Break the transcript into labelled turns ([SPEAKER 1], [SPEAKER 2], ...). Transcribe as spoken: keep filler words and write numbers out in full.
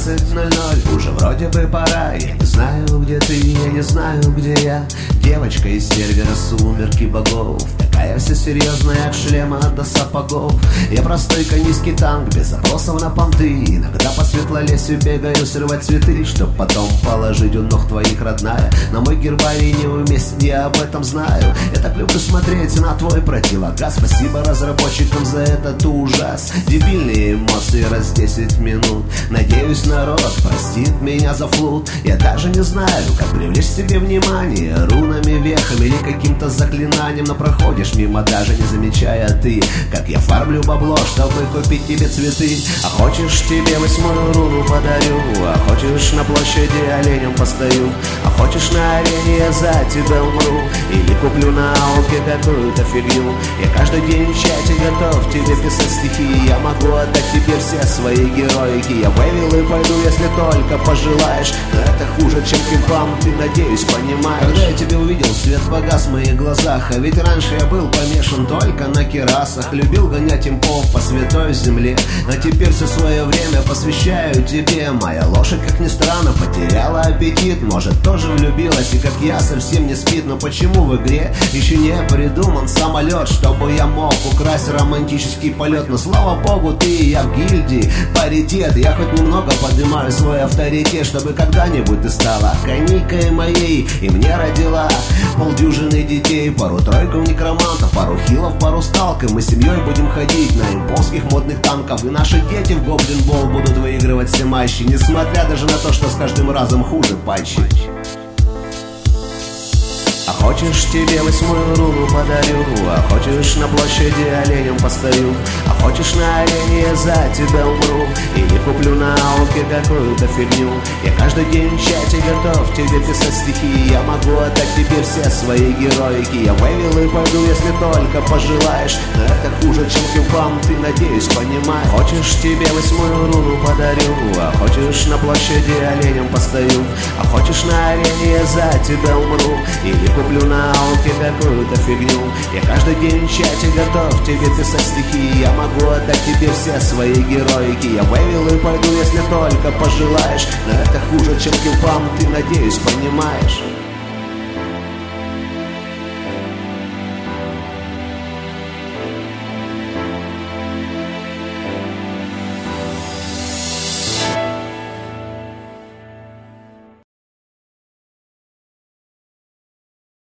[SPEAKER 1] двенадцать ноль ноль, уже вроде бы пора. Я не знаю, где ты, я не знаю, где я. Девочка из сервера «Сумерки богов», такая вся серьезная от шлема до сапогов. Я простой канийский танк, без запросов на понты. Иногда по светлолесью бегаю срывать цветы, чтоб потом положить у ног твоих, родная. На мой гербарий неуместен, я об этом знаю. Я так люблю смотреть на твой противогаз. Спасибо разработчикам за этот ужас. Дебильные эмоции раз десять минут. Надеюсь, народ простит меня за флут. Я даже не знаю, как привлечь себе внимание рунами, вехами или каким-то заклинанием. Но проходишь мимо, даже не замечая ты, как я фармлю бабло, чтобы купить тебе цветы. А хочешь, тебе восьмую руну подарю, а хочешь, на площади оленем постою, а хочешь, на арене я за тебя умру, или куплю на ауке какую-то фигню. Я каждый день в чате готов тебе писать стихи. Я могу отдать тебе все свои героики. Я вывел и пойду, если только пожелаешь. Но это хуже, чем кимпам, ты, надеюсь, понимаешь. Когда я тебя увидел, свет погас в моих глазах. А ведь раньше я был помешан только на керасах. Любил гонять импов по святой земле, а теперь все свое время посвящаю тебе. Моя лошадь, как ни странно, потеряла аппетит. Может, тоже влюбилась и, как я, совсем не спит. Но почему в игре еще не придуман самолет, чтобы я мог украсть романтический полет? Но слава богу, ты и я в гильдии паритет. Я хоть немного поднимаю свой авторитет, чтобы когда-нибудь ты стала конькой моей и мне родила полдюжины детей, пару-тройку некромантов, пару хилов, пару сталков. Мы с семьей будем ходить на имповских модных танков, и наши дети в гоблин-бол будут выигрывать все матчи, несмотря даже на то, что с каждым разом хуже патчи. А хочешь, тебе восьмую руну подарю, а хочешь, на площади оленем постою, а хочешь, на арене я за тебя умру, или куплю на ауке какую-то фигню. Я каждый день в чате готов тебе писать стихи. Я могу отдать тебе все свои героики. Я вывел и пойду, если только пожелаешь. Но это хуже, чем кимпам, ты, надеюсь, понимаешь. Хочешь, тебе восьмую руну подарю, а хочешь, на площади оленем постою, а хочешь, на арене я за тебя умру, или куплю на ауке какую-то фигню. Я каждый день в чате готов тебе писать стихи. Я могу отдать тебе все свои героики. Я вывел и пойду, если только пожелаешь. Но это хуже, чем кимпам, ты, надеюсь, понимаешь.